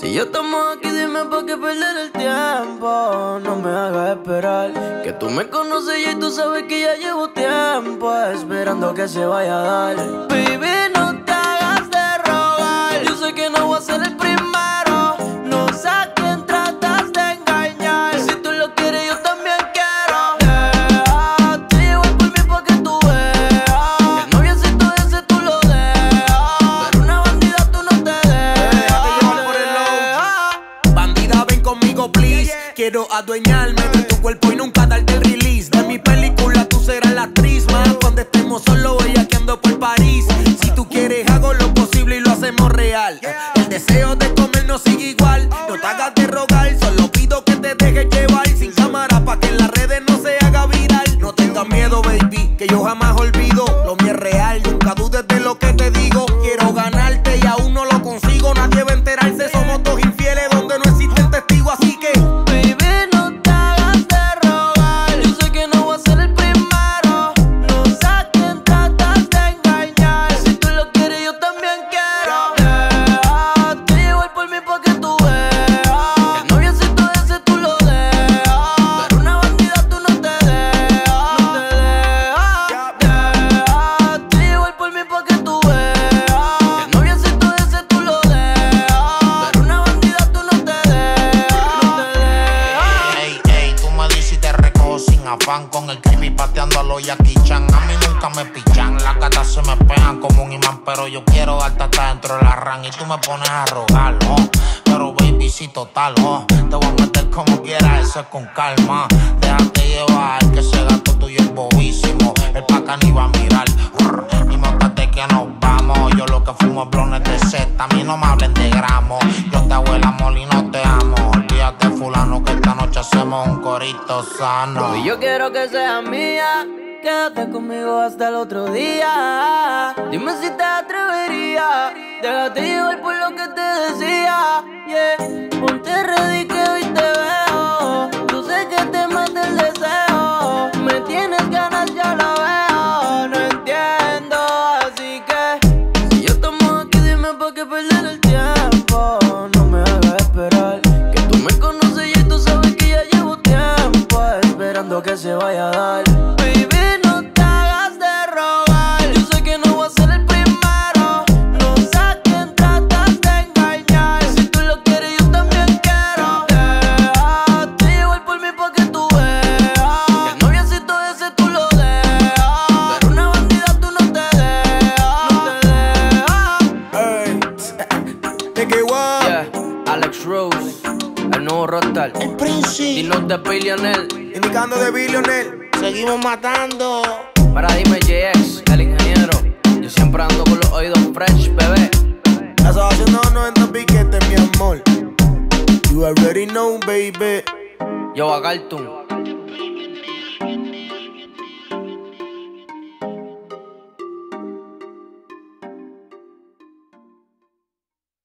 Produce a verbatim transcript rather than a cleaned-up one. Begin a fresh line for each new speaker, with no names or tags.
Si ya estamos aquí, dime pa' qué perder el tiempo. No me hagas esperar, que tú me conoces y tú sabes que ya llevo tiempo esperando que se vaya a dar. Baby, no te hagas de rogar, yo sé que no voy a ser el primero. No sé a quién tratas de engañar, si tú lo quieres yo también quiero. Déjate llevar por mí pa' que tú veas, el noviecito ese tú lo dejas, pero una bandida tú no te dejas.
Déjate llevar por el low. Bandida, ven conmigo, please. Quiero adueñarme de tu cuerpo y nunca darte el release. De mi película tú serás la actriz, más cuando estemos solos bellaqueando por París. Si tú quieres hago lo posible y lo hacemos real. El deseo de comer no sigue igual. No te hagas de rogar, solo pido que te dejes llevar. Sin cámara pa' que en las redes no se haga viral. No tengas miedo, baby, que yo jamás olvido. Lo mío es real, nunca dudes de lo que te digo. Quiero ganarte y aún no lo consigo. Nadie va a enterarse, somos dos infieles donde no existen testigos, así que
con el creepy pateando a los Jackie Chan. A mí nunca me pichan, las gatas se me pegan como un imán. Pero yo quiero darte hasta dentro de la ran y tú me pones a rogarlo. Pero baby, si total, oh, te voy a meter como quieras, eso es con calma. Déjate llevar, que ese gato tuyo es bobísimo. El paca ni va a mirar, y montate que nos vamos. Yo lo que fumo es blones de seta, a mí no me hablen de gramos. Yo te hago el amor y no te amo. Olvídate fulano que esta noche hacemos un corito sano.
Y yo quiero que seas mía, quédate conmigo hasta el otro día. Dime si te atreverías, déjate llevar por lo que te decía. Yeah, ponte ready que hoy te veo. Yo sé que te mata el deseo, me tienes ganas, ya lo veo. No entiendo, así que si ya estamos aquí, dime pa' qué perder el tiempo. No me hagas esperar, que tú me conoces y tú sabes que ya llevo tiempo esperando que se vaya a dar. Baby, no te hagas de rogar, yo sé que no voy a ser el primero. No sé a quién tratas de engañar, si tú lo quieres yo también quiero. Déjate llevar por mí pa' que tú veas, el noviecito ese tú lo dejas, pero una bandida tú no te dejas, no te dejas.
Hey, T K one.
Yeah, Alex Rose, el nuevo Rockstar,
El Príncipe,
Dinos de Billionaire,
indicando de Billionaire.
Seguimos matando.
para dime J X, el ingeniero. Yo siempre ando con los oídos fresh, bebé.
La asociación no nos entra piquete, mi amor. You already know, baby.
Yo a Cartoon.